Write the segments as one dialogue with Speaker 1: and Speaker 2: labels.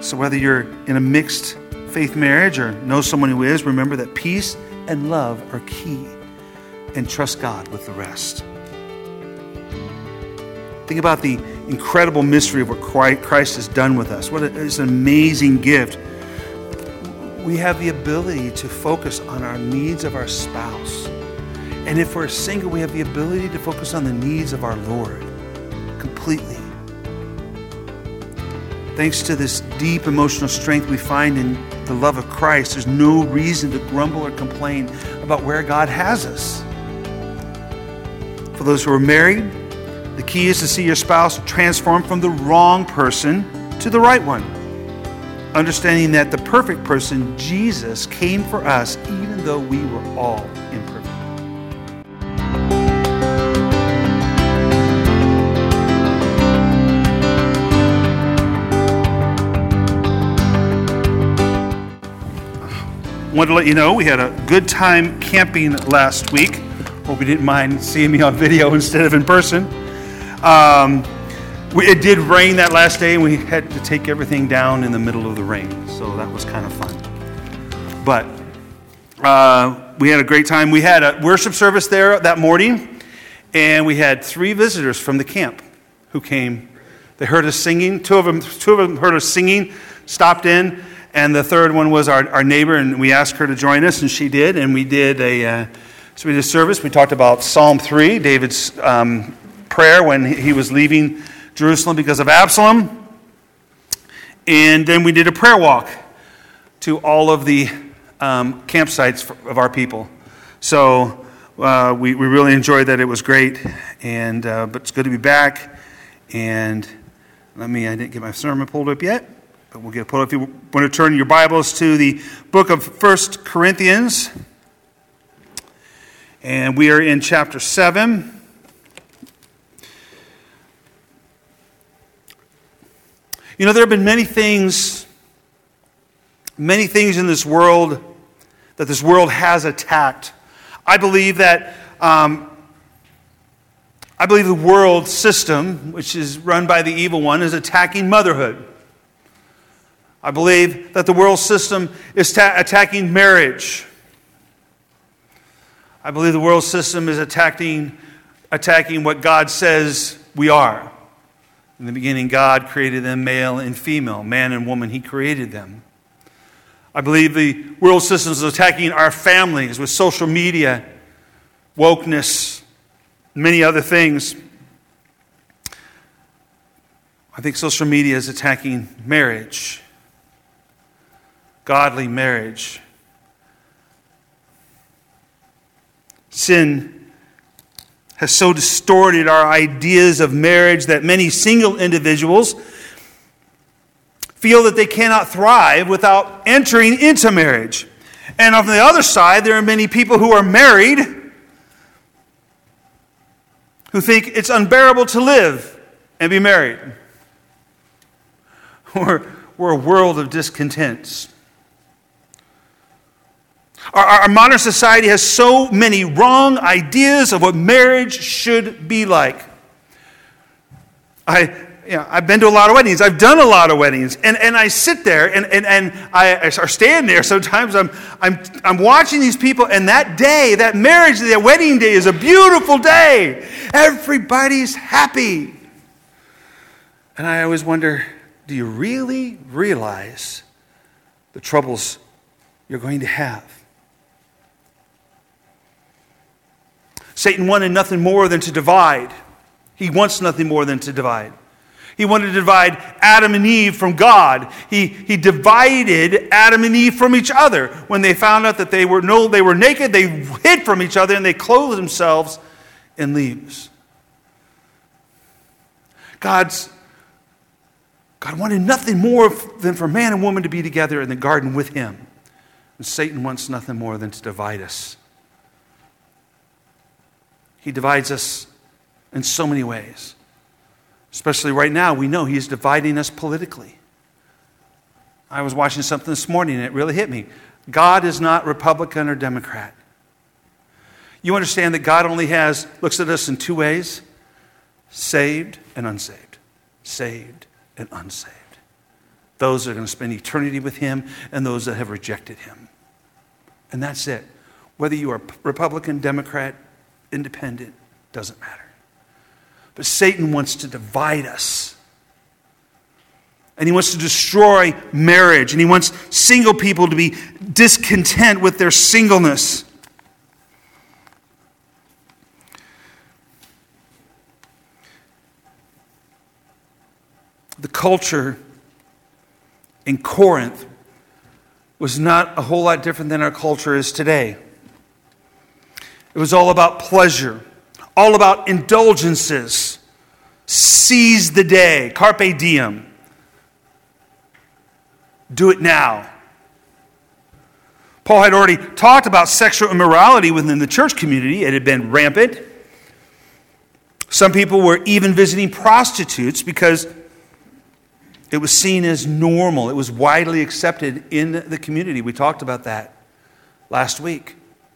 Speaker 1: So whether you're in a mixed faith marriage or know someone who is, remember that peace and love are key, and trust God with the rest. Think about the incredible mystery of what Christ has done with us. What is an amazing gift. We have the ability to focus on our needs of our spouse. And if we're single, we have the ability to focus on the needs of our Lord completely. Thanks to this deep emotional strength we find in the love of Christ, there's no reason to grumble or complain about where God has us. For those who are married, the key is to see your spouse transform from the wrong person to the right one. Understanding that the perfect person, Jesus, came for us even though we were all imperfect. I wanted to let you know we had a good time camping last week. Hope you didn't mind seeing me on video instead of in person. It did rain that last day, and we had to take everything down in the middle of the rain, so that was kind of fun. But we had a great time. We had a worship service there that morning, and we had 3 visitors from the camp who came. They heard us singing. Two of them heard us singing, stopped in, and the third one was our neighbor, and we asked her to join us, and she did. And we did a service. We talked about Psalm 3, David's prayer when he was leaving Jerusalem because of Absalom. And then we did a prayer walk to all of the campsites of our people. So we really enjoyed that. It was great. And but it's good to be back. And I didn't get my sermon pulled up yet, but we'll get it pulled up. If you want to turn your Bibles to the book of 1 Corinthians. And we are in chapter 7. You know, there have been many things in this world that this world has attacked. I believe that the world system, which is run by the evil one, is attacking motherhood. I believe that the world system is attacking marriage. I believe the world system is attacking what God says we are. In the beginning, God created them male and female, man and woman. He created them. I believe the world system is attacking our families with social media, wokeness, many other things. I think social media is attacking marriage, godly marriage. Sin has so distorted our ideas of marriage that many single individuals feel that they cannot thrive without entering into marriage. And on the other side, there are many people who are married who think it's unbearable to live and be married. We're a world of discontents. Our modern society has so many wrong ideas of what marriage should be like. I've been to a lot of weddings. I've done a lot of weddings. And I sit there and I stand there. Sometimes I'm watching these people, and that day, that marriage, that wedding day is a beautiful day. Everybody's happy. And I always wonder, do you really realize the troubles you're going to have? Satan wanted nothing more than to divide. He wants nothing more than to divide. He wanted to divide Adam and Eve from God. He divided Adam and Eve from each other. When they found out that they were naked, they hid from each other and they clothed themselves in leaves. God wanted nothing more than for man and woman to be together in the garden with him. And Satan wants nothing more than to divide us. He divides us in so many ways. Especially right now, we know he's dividing us politically. I was watching something this morning and it really hit me. God is not Republican or Democrat. You understand that God only looks at us in 2 ways: saved and unsaved. Saved and unsaved. those that are going to spend eternity with him, and those that have rejected him. And that's it. Whether you are Republican, Democrat, Independent, doesn't matter. But Satan wants to divide us. And he wants to destroy marriage. And he wants single people to be discontent with their singleness. The culture in Corinth was not a whole lot different than our culture is today. It was all about pleasure, all about indulgences. Seize the day, carpe diem. Do it now. Paul had already talked about sexual immorality within the church community. It had been rampant. Some people were even visiting prostitutes because it was seen as normal. It was widely accepted in the community. We talked about that last week.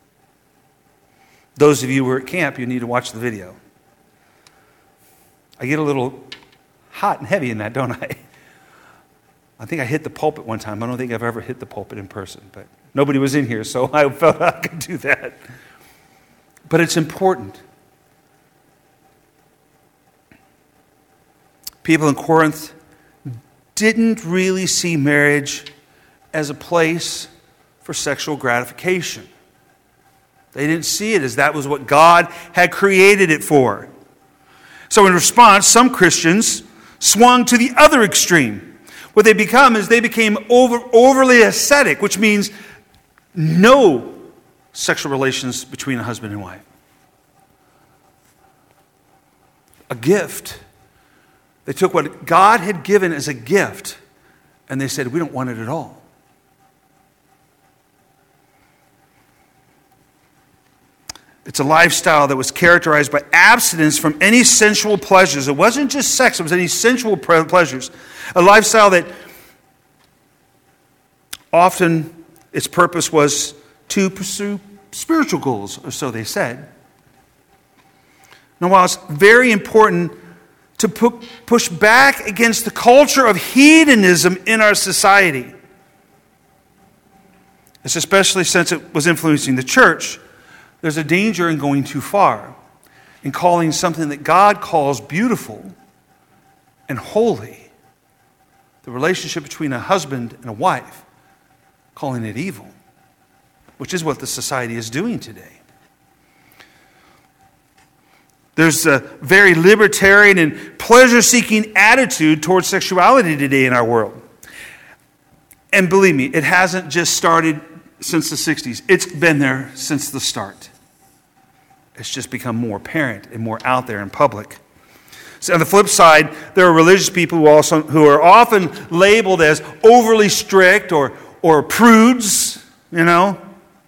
Speaker 1: Those of you who were at camp, you need to watch the video. I get a little hot and heavy in that, don't I? I think I hit the pulpit one time. I don't think I've ever hit the pulpit in person, but nobody was in here, so I felt I could do that. But it's important. People in Corinth didn't really see marriage as a place for sexual gratification. They didn't see it as that was what God had created it for. So in response, some Christians swung to the other extreme. What they become is they became overly ascetic, which means no sexual relations between a husband and wife. A gift. They took what God had given as a gift and they said, we don't want it at all. It's a lifestyle that was characterized by abstinence from any sensual pleasures. It wasn't just sex, it was any sensual pleasures. A lifestyle that often its purpose was to pursue spiritual goals, or so they said. Now, while it's very important to push back against the culture of hedonism in our society, it's especially since it was influencing the church, there's a danger in going too far, in calling something that God calls beautiful and holy, the relationship between a husband and a wife, calling it evil, which is what the society is doing today. There's a very libertarian and pleasure-seeking attitude towards sexuality today in our world. And believe me, it hasn't just started since the 60s. It's been there since the start. It's just become more apparent and more out there in public. So on the flip side, there are religious people who are often labeled as overly strict or prudes, you know.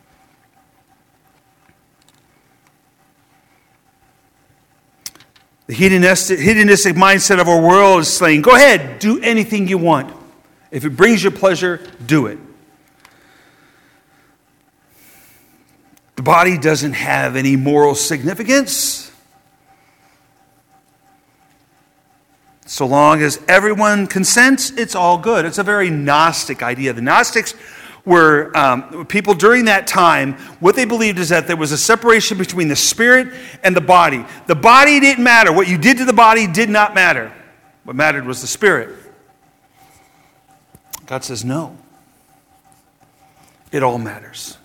Speaker 1: The hedonistic mindset of our world is saying, go ahead, do anything you want. If it brings you pleasure, do it. The body doesn't have any moral significance. So long as everyone consents, it's all good. It's a very Gnostic idea. The Gnostics were people during that time. What they believed is that there was a separation between the spirit and the body. The body didn't matter. What you did to the body did not matter. What mattered was the spirit. God says no. It all matters.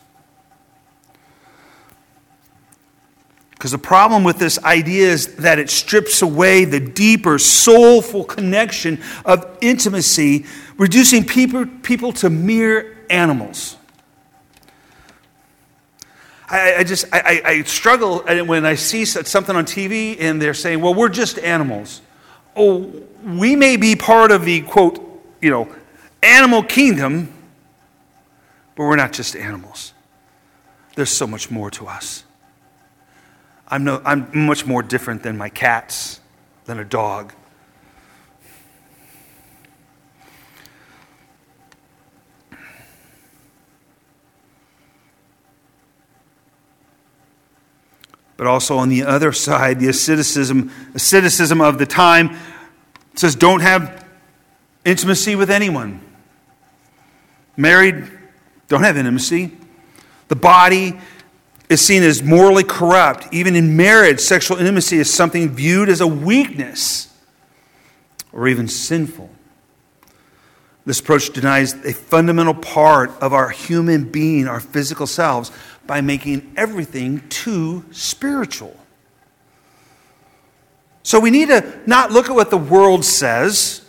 Speaker 1: Because the problem with this idea is that it strips away the deeper, soulful connection of intimacy, reducing people to mere animals. I struggle when I see something on TV and they're saying, well, we're just animals. Oh, we may be part of the, quote, animal kingdom, but we're not just animals. There's so much more to us. I'm much more different than my cats, than a dog. But also on the other side, the asceticism of the time says don't have intimacy with anyone. Married, don't have intimacy. The body is seen as morally corrupt. Even in marriage, sexual intimacy is something viewed as a weakness or even sinful. This approach denies a fundamental part of our human being, our physical selves, by making everything too spiritual. So we need to not look at what the world says.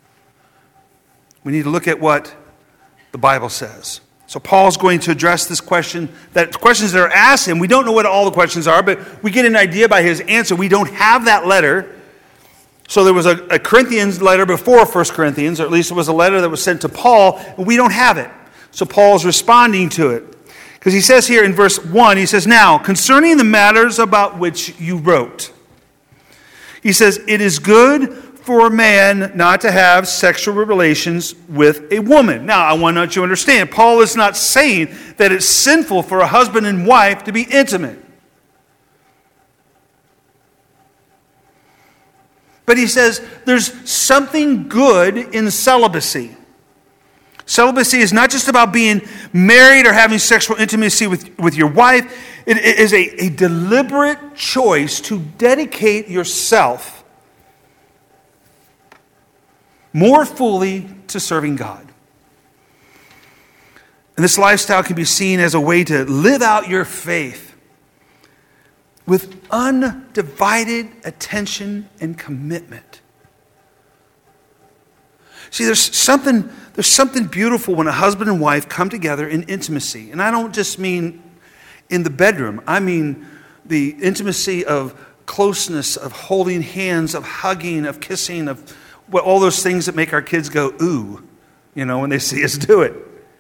Speaker 1: We need to look at what the Bible says. So Paul's going to address this question, questions that are asked him. We don't know what all the questions are, but we get an idea by his answer. We don't have that letter. So there was a Corinthians letter before 1 Corinthians, or at least it was a letter that was sent to Paul, and we don't have it. So Paul's responding to it. Because he says here in verse 1, he says, "Now, concerning the matters about which you wrote," he says, "it is good for a man not to have sexual relations with a woman." Now, I want you to understand, Paul is not saying that it's sinful for a husband and wife to be intimate. But he says there's something good in celibacy. Celibacy is not just about being married or having sexual intimacy with your wife. It is a deliberate choice to dedicate yourself more fully to serving God. And this lifestyle can be seen as a way to live out your faith with undivided attention and commitment. See, there's something beautiful when a husband and wife come together in intimacy. And I don't just mean in the bedroom. I mean the intimacy of closeness, of holding hands, of hugging, of kissing, of all those things that make our kids go, ooh, when they see us do it.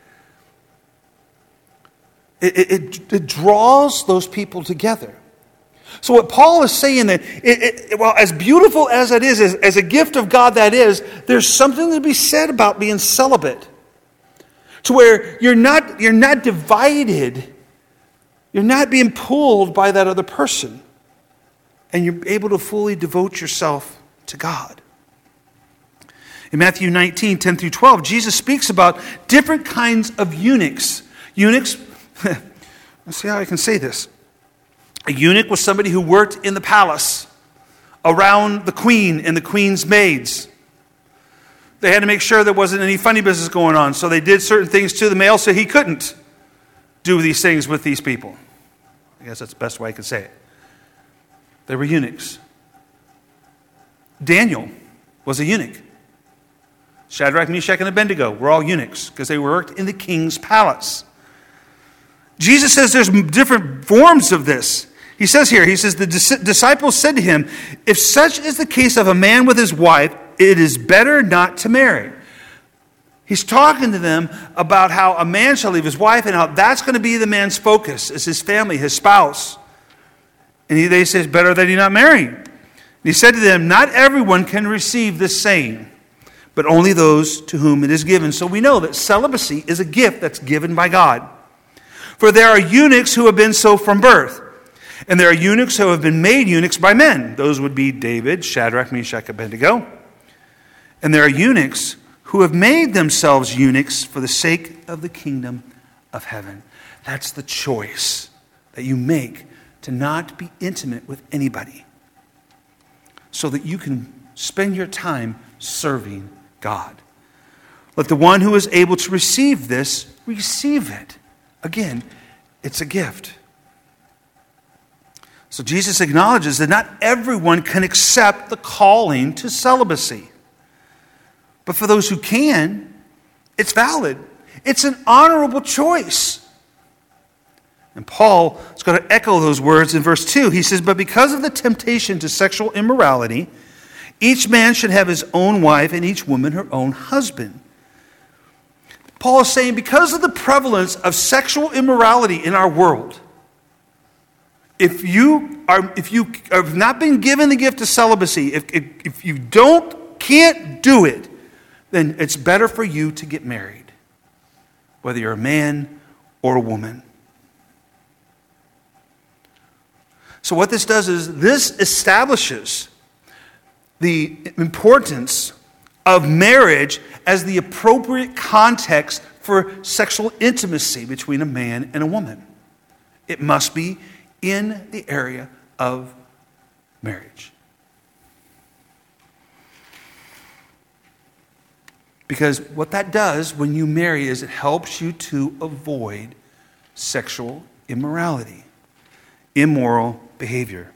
Speaker 1: It draws those people together. So what Paul is saying that, well, as beautiful as it is, as a gift of God that is, there's something to be said about being celibate. To where you're not divided, you're not being pulled by that other person. And you're able to fully devote yourself to God. In Matthew 19, 10 through 12, Jesus speaks about different kinds of eunuchs. Eunuchs, let's see how I can say this. A eunuch was somebody who worked in the palace around the queen and the queen's maids. They had to make sure there wasn't any funny business going on, so they did certain things to the male so he couldn't do these things with these people. I guess that's the best way I could say it. They were eunuchs. Daniel was a eunuch. Shadrach, Meshach, and Abednego were all eunuchs because they worked in the king's palace. Jesus says there's different forms of this. He says, the disciples said to him, "If such is the case of a man with his wife, it is better not to marry." He's talking to them about how a man shall leave his wife and how that's going to be the man's focus, is his family, his spouse. And they say it's better that he not marry. And he said to them, "Not everyone can receive this saying, but only those to whom it is given." So we know that celibacy is a gift that's given by God. For there are eunuchs who have been so from birth, and there are eunuchs who have been made eunuchs by men. Those would be David, Shadrach, Meshach, Abednego. And there are eunuchs who have made themselves eunuchs for the sake of the kingdom of heaven. That's the choice that you make to not be intimate with anybody, so that you can spend your time serving God. Let the one who is able to receive this, receive it. Again, it's a gift. So Jesus acknowledges that not everyone can accept the calling to celibacy. But for those who can, it's valid. It's an honorable choice. And Paul is going to echo those words in verse 2. He says, "But because of the temptation to sexual immorality, each man should have his own wife and each woman her own husband." Paul is saying because of the prevalence of sexual immorality in our world, if you have not been given the gift of celibacy, if you can't do it, then it's better for you to get married, whether you're a man or a woman. So what this does is this establishes the importance of marriage as the appropriate context for sexual intimacy between a man and a woman. It must be in the area of marriage. Because what that does when you marry is it helps you to avoid sexual immorality, immoral behavior.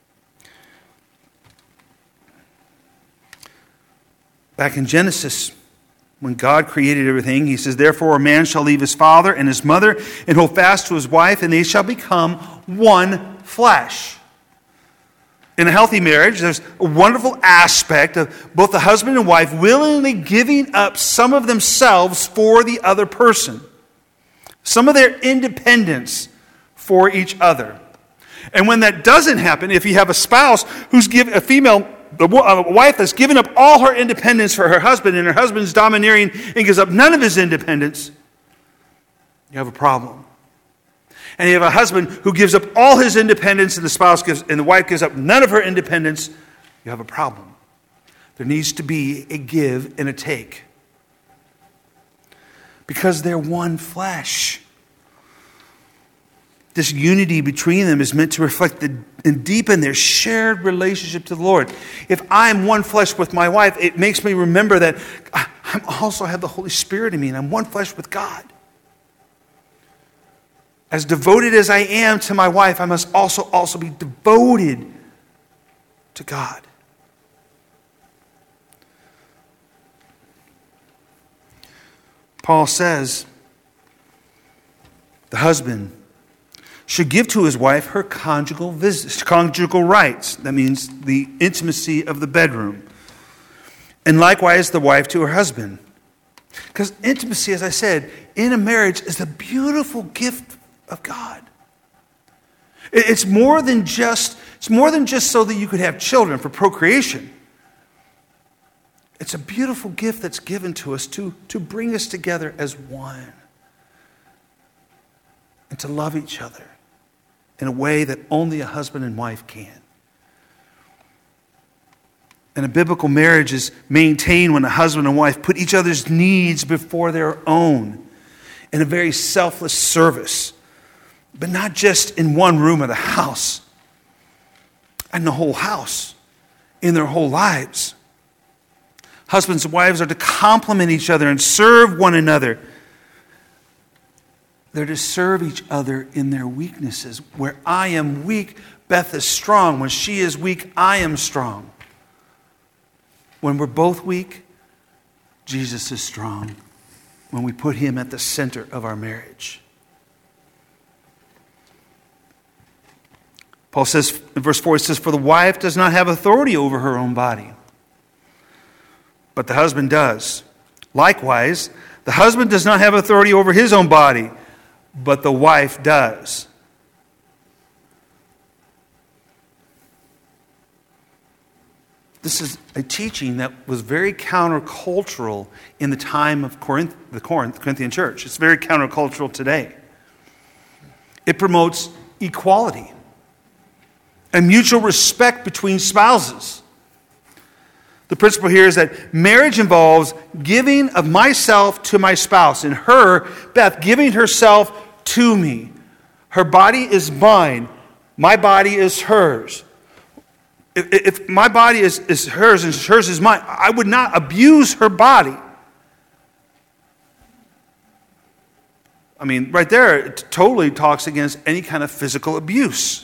Speaker 1: Back in Genesis, when God created everything, he says, "Therefore a man shall leave his father and his mother and hold fast to his wife, and they shall become one flesh." In a healthy marriage, there's a wonderful aspect of both the husband and wife willingly giving up some of themselves for the other person, some of their independence for each other. And when that doesn't happen, if you have a spouse who's a wife that's given up all her independence for her husband, and her husband's domineering and gives up none of his independence, you have a problem. And you have a husband who gives up all his independence, and the wife gives up none of her independence, you have a problem. There needs to be a give and a take. Because they're one flesh. This unity between them is meant to reflect and deepen their shared relationship to the Lord. If I'm one flesh with my wife, it makes me remember that I also have the Holy Spirit in me, and I'm one flesh with God. As devoted as I am to my wife, I must also be devoted to God. Paul says the husband should give to his wife her conjugal rights. That means the intimacy of the bedroom. And likewise, the wife to her husband. Because intimacy, as I said, in a marriage is a beautiful gift of God. It's more than just so that you could have children for procreation. It's a beautiful gift that's given to us to bring us together as one and to love each other in a way that only a husband and wife can. And a biblical marriage is maintained when a husband and wife put each other's needs before their own in a very selfless service. But not just in one room of the house, and the whole house, in their whole lives. Husbands and wives are to complement each other and serve one another. They're to serve each other in their weaknesses. Where I am weak, Beth is strong. When she is weak, I am strong. When we're both weak, Jesus is strong. When we put him at the center of our marriage. Paul says in verse 4, he says, "For the wife does not have authority over her own body, but the husband does. Likewise, the husband does not have authority over his own body, but the wife does." This is a teaching that was very countercultural in the time of the Corinthian church. It's very countercultural today. It promotes equality and mutual respect between spouses. The principle here is that marriage involves giving of myself to my spouse, and her, Beth, giving herself to me. Her body is mine. My body is hers. If my body is hers and hers is mine, I would not abuse her body. I mean, right there, it totally talks against any kind of physical abuse.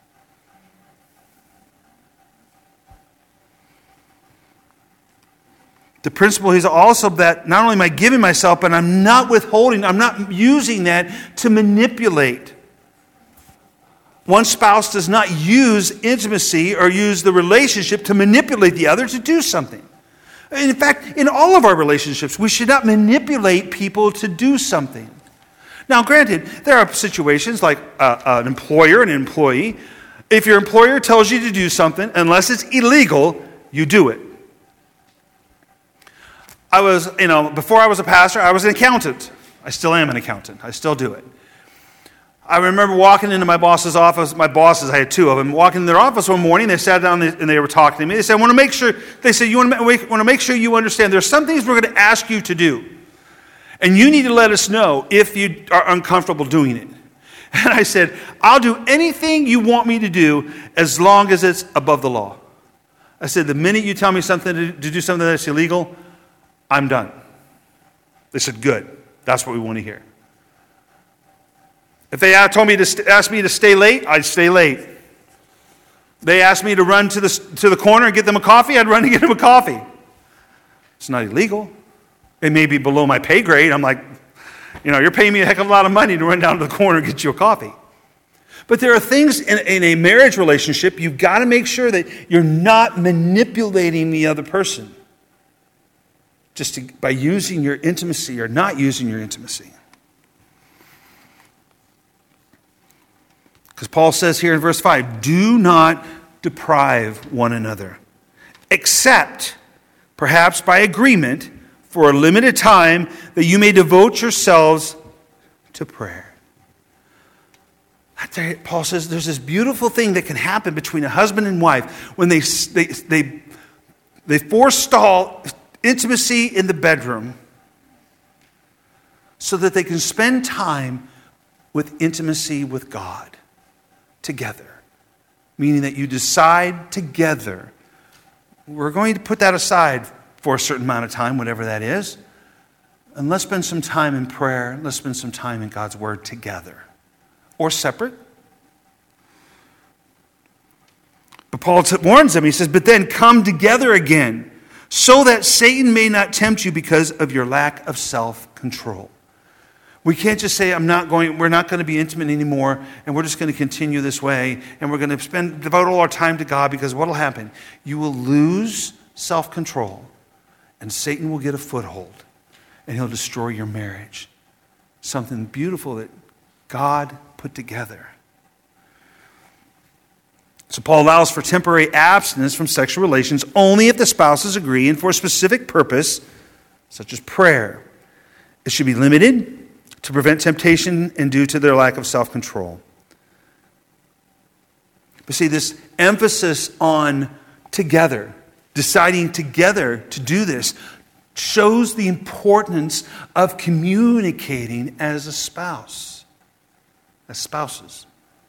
Speaker 1: The principle is also that not only am I giving myself, but I'm not withholding, I'm not using that to manipulate. One spouse does not use intimacy or use the relationship to manipulate the other to do something. In fact, in all of our relationships, we should not manipulate people to do something. Now, granted, there are situations like an employer and an employee. If your employer tells you to do something, unless it's illegal, you do it. Before I was a pastor, I was an accountant. I still am an accountant. I still do it. I remember walking into my boss's office. My bosses, I had two of them, walking in their office one morning. They sat down and they were talking to me. They said, "I want to make sure." They said, "You want to make sure you understand. There's some things we're going to ask you to do, and you need to let us know if you are uncomfortable doing it." And I said, "I'll do anything you want me to do as long as it's above the law." I said, "The minute you tell me something to do something that's illegal, I'm done." They said, "Good. That's what we want to hear." If they asked me to stay late, I'd stay late. They asked me to run to the corner and get them a coffee, I'd run to get them a coffee. It's not illegal. It may be below my pay grade. I'm like, you're paying me a heck of a lot of money to run down to the corner and get you a coffee. But there are things in a marriage relationship, you've got to make sure that you're not manipulating the other person by using your intimacy or not using your intimacy. Because Paul says here in verse 5, "Do not deprive one another, except perhaps by agreement for a limited time, that you may devote yourselves to prayer." Paul says there's this beautiful thing that can happen between a husband and wife when they forestall intimacy in the bedroom so that they can spend time with intimacy with God together. Meaning that you decide together, we're going to put that aside for a certain amount of time, whatever that is, and let's spend some time in prayer, let's spend some time in God's Word together. Or separate. But Paul warns them, he says, "But then come together again, so that Satan may not tempt you because of your lack of self-control." We can't just say, we're not going to be intimate anymore, and we're just going to continue this way, and we're going to devote all our time to God, because what will happen? You will lose self-control, and Satan will get a foothold, and he'll destroy your marriage. Something beautiful that God put together. So Paul allows for temporary abstinence from sexual relations only if the spouses agree and for a specific purpose, such as prayer. It should be limited to prevent temptation and due to their lack of self-control. But see, this emphasis on together, deciding together to do this, shows the importance of communicating as a spouse, as spouses.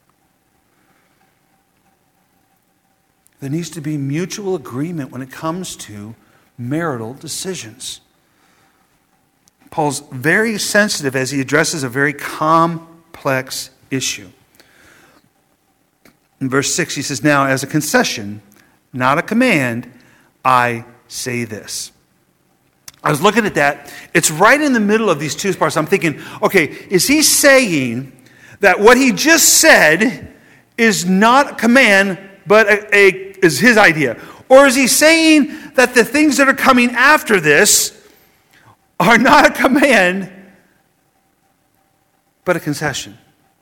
Speaker 1: There needs to be mutual agreement when it comes to marital decisions. Paul's very sensitive as he addresses a very complex issue. In verse 6, he says, "Now, as a concession, not a command, I say this." I was looking at that. It's right in the middle of these two parts. I'm thinking, okay, is he saying that what he just said is not a command, but is his idea? Or is he saying that the things that are coming after this are not a command, but a concession?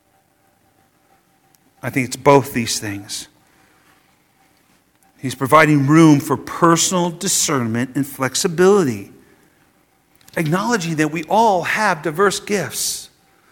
Speaker 1: I think it's both these things. He's providing room for personal discernment and flexibility, acknowledging that we all have diverse gifts.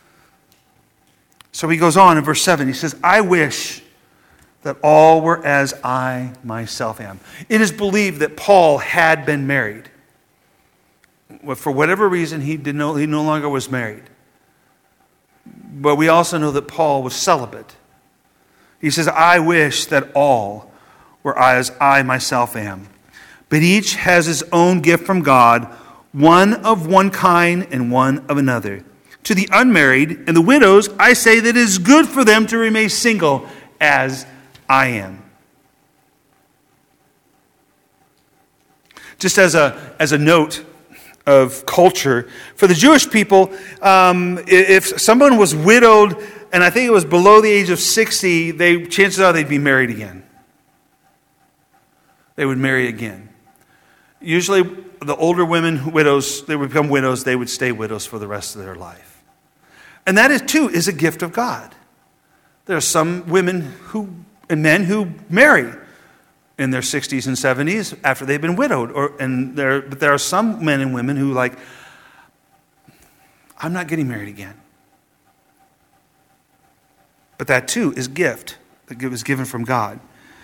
Speaker 1: So he goes on in verse 7. He says, "I wish that all were as I myself am." It is believed that Paul had been married. For whatever reason, he no longer was married. But we also know that Paul was celibate. He says, "I wish that all were as I myself am. But each has his own gift from God, one of one kind and one of another. To the unmarried and the widows, I say that it is good for them to remain single as I am." Just as a note of culture, for the Jewish people, if someone was widowed, and I think it was below the age of 60, chances are they'd be married again. They would marry again. Usually, the older women, widows, they would become widows, they would stay widows for the rest of their life. And that is a gift of God. There are some women and men who marry in their 60s and 70s after they've been widowed. But there are some men and women who I'm not getting married again. But that too is gift that was given from God.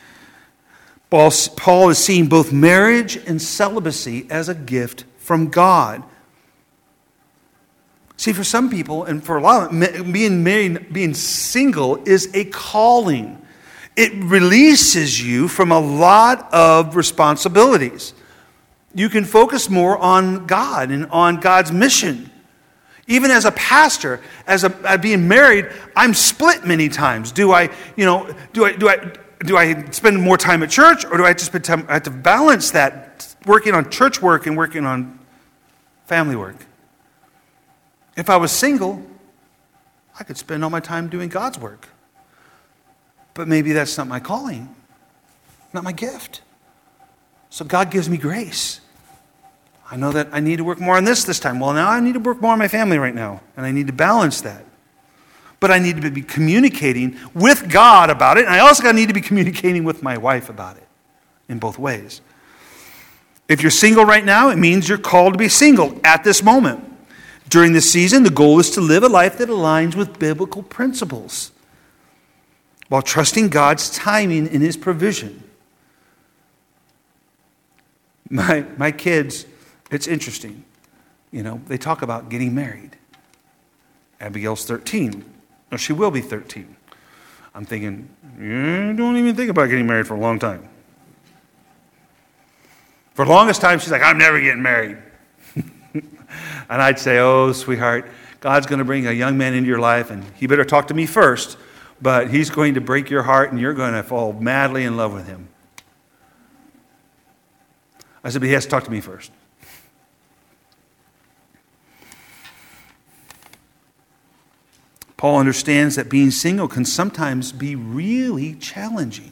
Speaker 1: Paul is seeing both marriage and celibacy as a gift from God. See, for some people, and for a lot of them, being married, being single is a calling. It releases you from a lot of responsibilities. You can focus more on God and on God's mission. Even as a pastor, as being married, I'm split many times. Do I spend more time at church, or do I have to spend time? I have to balance that, working on church work and working on family work. If I was single, I could spend all my time doing God's work. But maybe that's not my calling, not my gift. So God gives me grace. I know that I need to work more on this time. Well, now I need to work more on my family right now, and I need to balance that. But I need to be communicating with God about it, and I also need to be communicating with my wife about it in both ways. If you're single right now, it means you're called to be single at this moment. During this season, the goal is to live a life that aligns with biblical principles while trusting God's timing and His provision. My kids, it's interesting. They talk about getting married. Abigail's 13. No, she will be 13. I'm thinking, don't even think about getting married for a long time. For the longest time, she's like, I'm never getting married. And I'd say, oh, sweetheart, God's going to bring a young man into your life, and he better talk to me first, but he's going to break your heart, and you're going to fall madly in love with him. I said, but he has to talk to me first. Paul understands that being single can sometimes be really challenging.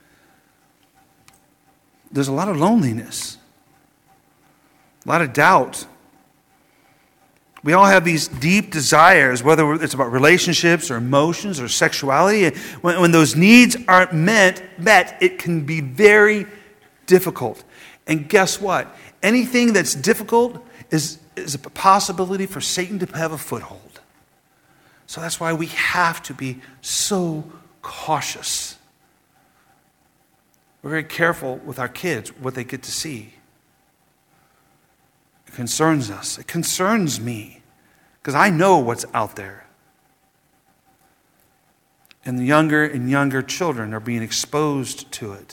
Speaker 1: There's a lot of loneliness, a lot of doubt. We all have these deep desires, whether it's about relationships or emotions or sexuality. When those needs aren't met, it can be very difficult. And guess what? Anything that's difficult is a possibility for Satan to have a foothold. So that's why we have to be so cautious. We're very careful with our kids, what they get to see. It concerns us. It concerns me because I know what's out there. And the younger and younger children are being exposed to it.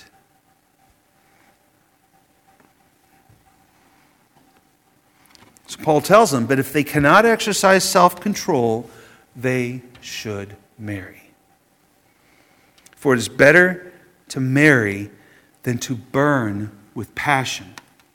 Speaker 1: So Paul tells them, but if they cannot exercise self-control, they should marry. For it is better to marry than to burn with passion.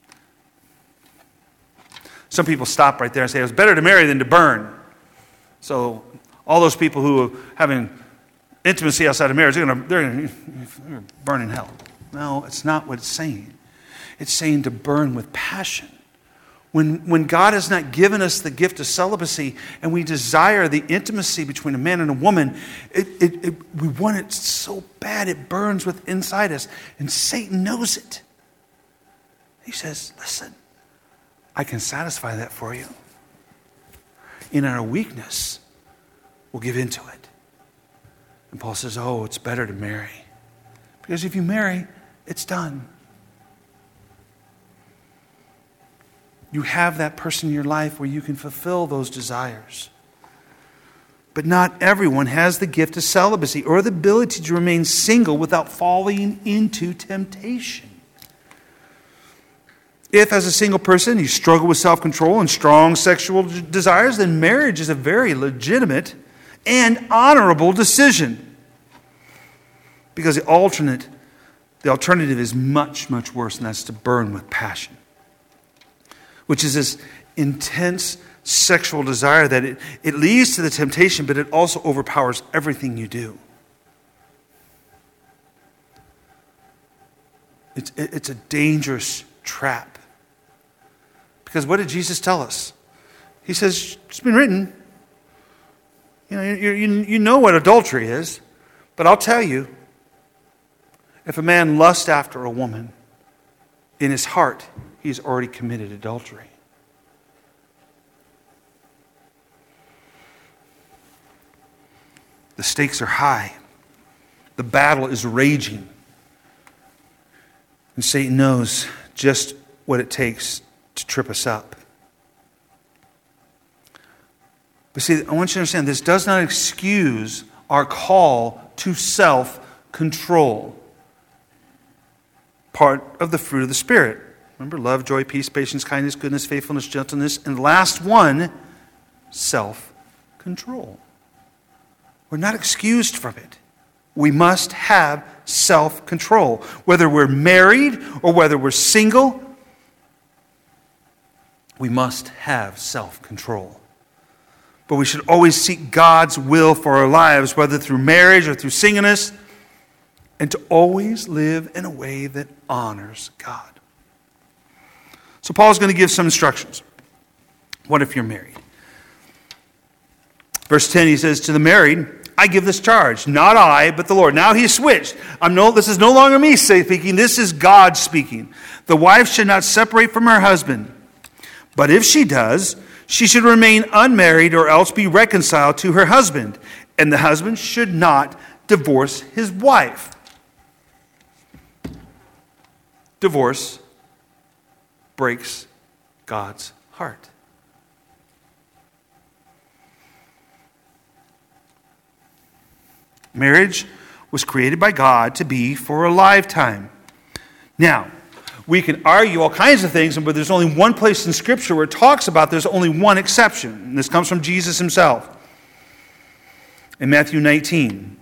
Speaker 1: Some people stop right there and say, it's better to marry than to burn. So all those people who are having intimacy outside of marriage, they're going to burn in hell. No, it's not what it's saying. It's saying to burn with passion. When God has not given us the gift of celibacy and we desire the intimacy between a man and a woman, we want it so bad it burns within inside us. And Satan knows it. He says, listen, I can satisfy that for you. In our weakness, we'll give into it. And Paul says, oh, it's better to marry. Because if you marry, it's done. You have that person in your life where you can fulfill those desires. But not everyone has the gift of celibacy or the ability to remain single without falling into temptation. If, as a single person, you struggle with self-control and strong sexual desires, then marriage is a very legitimate and honorable decision. Because the alternative is much, much worse, and that's to burn with passion. Which is this intense sexual desire that it leads to the temptation, but it also overpowers everything you do. It's a dangerous trap. Because what did Jesus tell us? He says, it's been written. You know what adultery is, but I'll tell you, if a man lusts after a woman, in his heart, he's already committed adultery. The The stakes are high. The battle is raging. And Satan knows just what it takes to trip us up. But see, I want you to understand, this does not excuse our call to self-control. Part of the fruit of the Spirit. Remember, love, joy, peace, patience, kindness, goodness, faithfulness, gentleness. And the last one, self-control. We're not excused from it. We must have self-control. Whether we're married or whether we're single, we must have self-control. But we should always seek God's will for our lives, whether through marriage or through singleness, and to always live in a way that honors God. So Paul's going to give some instructions. What if you're married? Verse 10, he says, to the married, I give this charge, not I, but the Lord. Now he's switched. This is no longer me speaking, this is God speaking. The wife should not separate from her husband. But if she does, she should remain unmarried or else be reconciled to her husband. And the husband should not divorce his wife. Divorce breaks God's heart. Marriage was created by God to be for a lifetime. Now, we can argue all kinds of things, but there's only one place in Scripture where it talks about there's only one exception. And this comes from Jesus himself. In Matthew 19.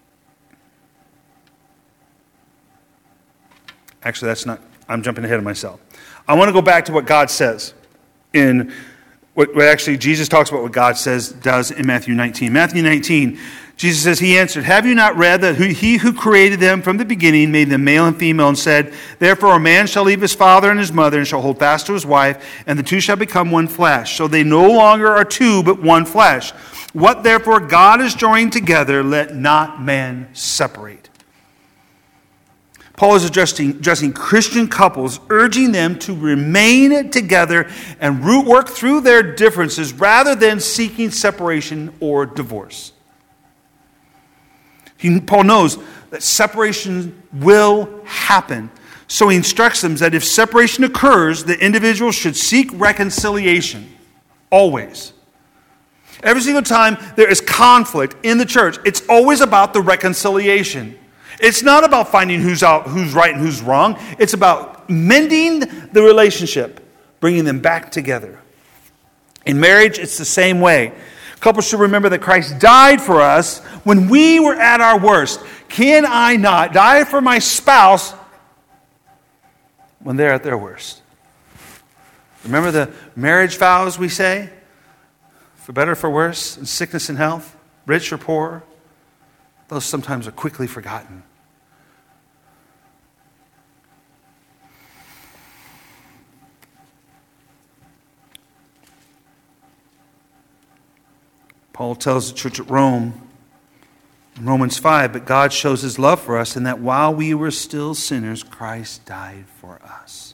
Speaker 1: Actually, I'm jumping ahead of myself. I want to go back to what God says in what actually Jesus talks about what God does in Matthew 19. Matthew 19, Jesus says, he answered, have you not read that he who created them from the beginning made them male and female and said, therefore a man shall leave his father and his mother and shall hold fast to his wife, and the two shall become one flesh. So they no longer are two, but one flesh. What therefore God has joined together, let not man separate. Paul is addressing Christian couples, urging them to remain together and work through their differences rather than seeking separation or divorce. Paul knows that separation will happen. So he instructs them that if separation occurs, the individual should seek reconciliation. Always. Every single time there is conflict in the church, it's always about the reconciliation. It's not about finding who's right and who's wrong. It's about mending the relationship, bringing them back together. In marriage, it's the same way. Couples should remember that Christ died for us when we were at our worst. Can I not die for my spouse when they're at their worst? Remember the marriage vows we say? For better or for worse, in sickness and health, rich or poor. Those sometimes are quickly forgotten. Paul tells the church at Rome, in Romans 5, but God shows his love for us in that while we were still sinners, Christ died for us.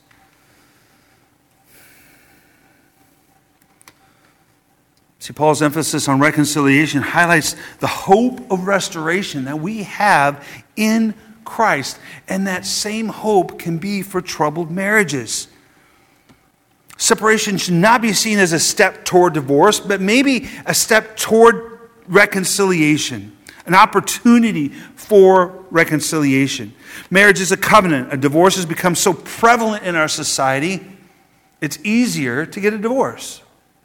Speaker 1: See, Paul's emphasis on reconciliation highlights the hope of restoration that we have in Christ. And that same hope can be for troubled marriages. Separation should not be seen as a step toward divorce, but maybe a step toward reconciliation, an opportunity for reconciliation. Marriage is a covenant. A divorce has become so prevalent in our society, it's easier to get a divorce.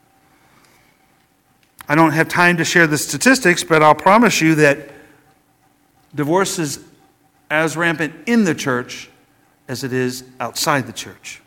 Speaker 1: I don't have time to share the statistics, but I'll promise you that divorce is as rampant in the church as it is outside the church.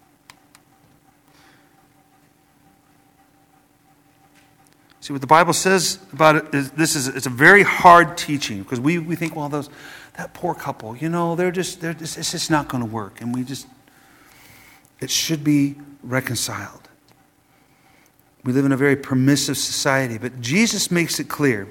Speaker 1: See, what the Bible says about it is it's a very hard teaching, because we think, well, that poor couple, it's just not going to work, and it should be reconciled. We live in a very permissive society, but Jesus makes it clear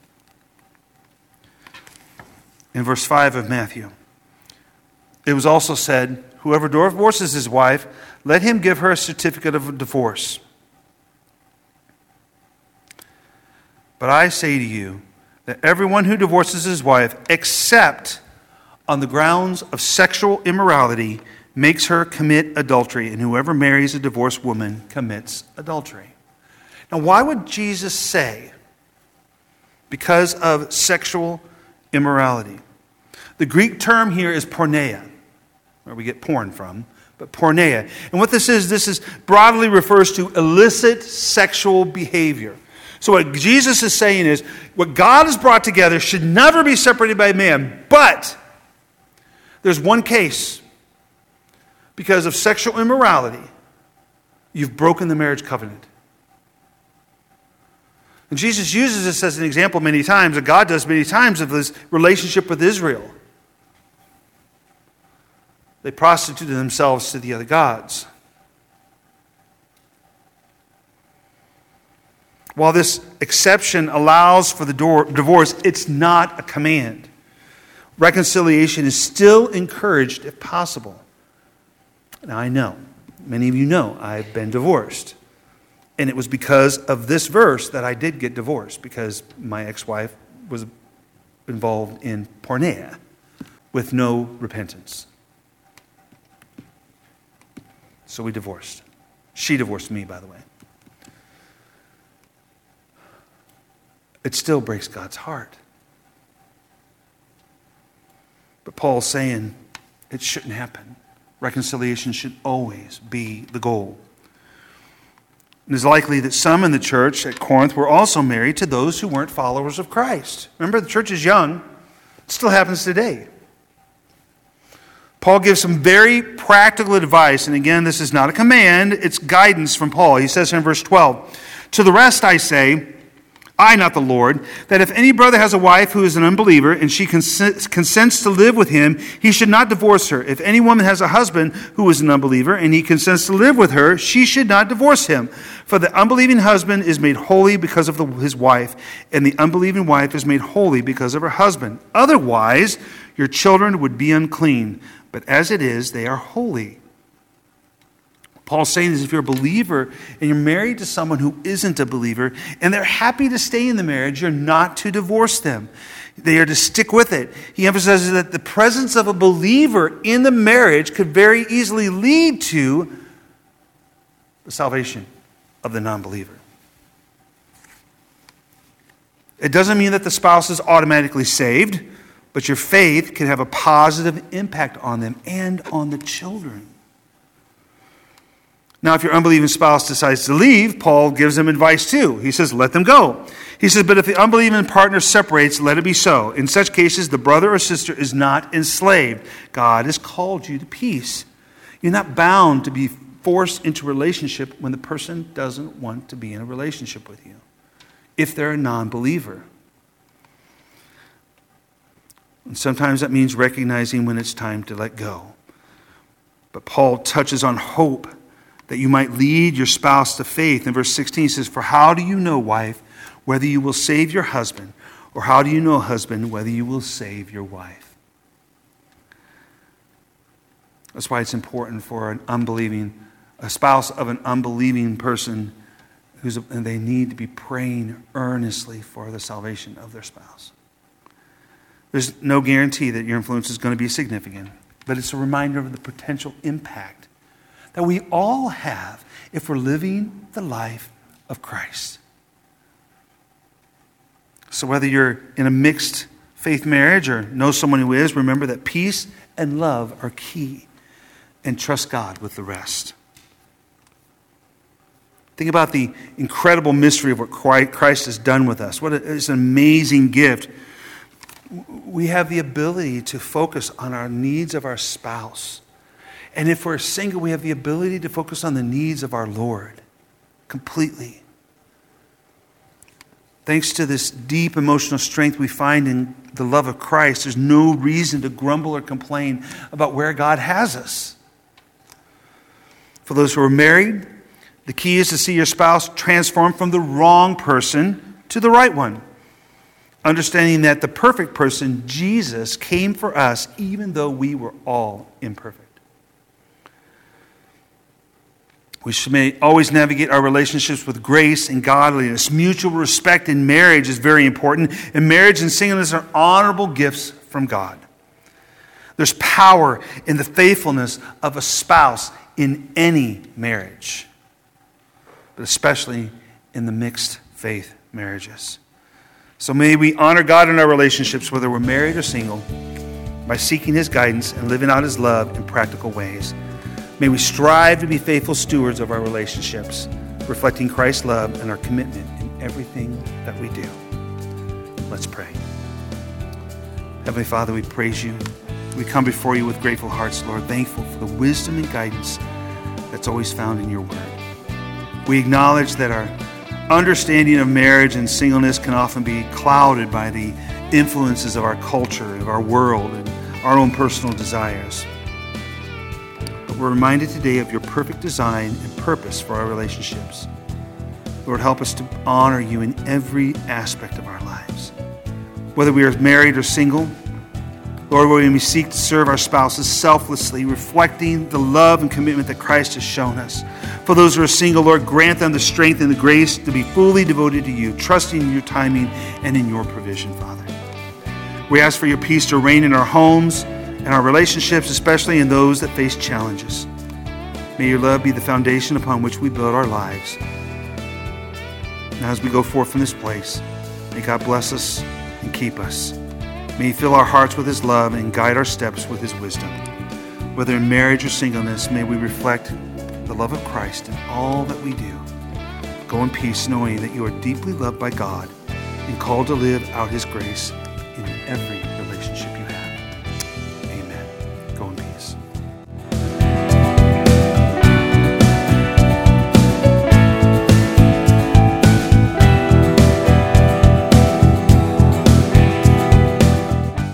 Speaker 1: in verse 5 of Matthew. It was also said, whoever divorces his wife, let him give her a certificate of divorce. But I say to you, that everyone who divorces his wife, except on the grounds of sexual immorality, makes her commit adultery, and whoever marries a divorced woman commits adultery. Now, why would Jesus say, because of sexual immorality? The Greek term here is porneia, where we get porn from, but porneia. And what this is broadly refers to illicit sexual behavior. So what Jesus is saying is, what God has brought together should never be separated by man. But there's one case. Because of sexual immorality, you've broken the marriage covenant. And Jesus uses this as an example many times, and God does many times, of his relationship with Israel. They prostituted themselves to the other gods. While this exception allows for the divorce, it's not a command. Reconciliation is still encouraged if possible. Now I know, many of you know, I've been divorced. And it was because of this verse that I did get divorced, because my ex-wife was involved in porneia with no repentance. So we divorced. She divorced me, by the way. It still breaks God's heart. But Paul's saying it shouldn't happen. Reconciliation should always be the goal. It is likely that some in the church at Corinth were also married to those who weren't followers of Christ. Remember, the church is young. It still happens today. Paul gives some very practical advice. And again, this is not a command. It's guidance from Paul. He says in verse 12, "To the rest I say, I, not the Lord, that if any brother has a wife who is an unbeliever and she consents to live with him, he should not divorce her. If any woman has a husband who is an unbeliever and he consents to live with her, she should not divorce him. For the unbelieving husband is made holy because of his wife, and the unbelieving wife is made holy because of her husband. Otherwise, your children would be unclean, but as it is, they are holy." Paul's saying is, if you're a believer and you're married to someone who isn't a believer and they're happy to stay in the marriage, you're not to divorce them. They are to stick with it. He emphasizes that the presence of a believer in the marriage could very easily lead to the salvation of the non-believer. It doesn't mean that the spouse is automatically saved, but your faith can have a positive impact on them and on the children. Now, if your unbelieving spouse decides to leave, Paul gives them advice too. He says, let them go. He says, but if the unbelieving partner separates, let it be so. In such cases, the brother or sister is not enslaved. God has called you to peace. You're not bound to be forced into a relationship when the person doesn't want to be in a relationship with you, if they're a non-believer. And sometimes that means recognizing when it's time to let go. But Paul touches on hope, that you might lead your spouse to faith. In verse 16 he says, "For how do you know, wife, whether you will save your husband? Or how do you know, husband, whether you will save your wife?" That's why it's important for a spouse of an unbelieving person, and they need to be praying earnestly for the salvation of their spouse. There's no guarantee that your influence is going to be significant, but it's a reminder of the potential impact that we all have if we're living the life of Christ. So whether you're in a mixed faith marriage or know someone who is, remember that peace and love are key, and trust God with the rest. Think about the incredible mystery of what Christ has done with us. It's an amazing gift. We have the ability to focus on our needs of our spouse. And if we're single, we have the ability to focus on the needs of our Lord completely. Thanks to this deep emotional strength we find in the love of Christ, there's no reason to grumble or complain about where God has us. For those who are married, the key is to see your spouse transformed from the wrong person to the right one. Understanding that the perfect person, Jesus, came for us even though we were all imperfect. We may always navigate our relationships with grace and godliness. Mutual respect in marriage is very important, and marriage and singleness are honorable gifts from God. There's power in the faithfulness of a spouse in any marriage, but especially in the mixed faith marriages. So may we honor God in our relationships, whether we're married or single, by seeking His guidance and living out His love in practical ways. May we strive to be faithful stewards of our relationships, reflecting Christ's love and our commitment in everything that we do. Let's pray. Heavenly Father, we praise You. We come before You with grateful hearts, Lord, thankful for the wisdom and guidance that's always found in Your word. We acknowledge that our understanding of marriage and singleness can often be clouded by the influences of our culture, of our world, and our own personal desires. But we're reminded today of Your perfect design and purpose for our relationships. Lord, help us to honor You in every aspect of our lives. Whether we are married or single, Lord, when we seek to serve our spouses selflessly, reflecting the love and commitment that Christ has shown us. For those who are single, Lord, grant them the strength and the grace to be fully devoted to You, trusting in Your timing and in Your provision, Father. We ask for Your peace to reign in our homes and our relationships, especially in those that face challenges. May Your love be the foundation upon which we build our lives. Now as we go forth from this place, may God bless us and keep us. May He fill our hearts with His love and guide our steps with His wisdom. Whether in marriage or singleness, may we reflect the love of Christ in all that we do. Go in peace, knowing that you are deeply loved by God and called to live out His grace in every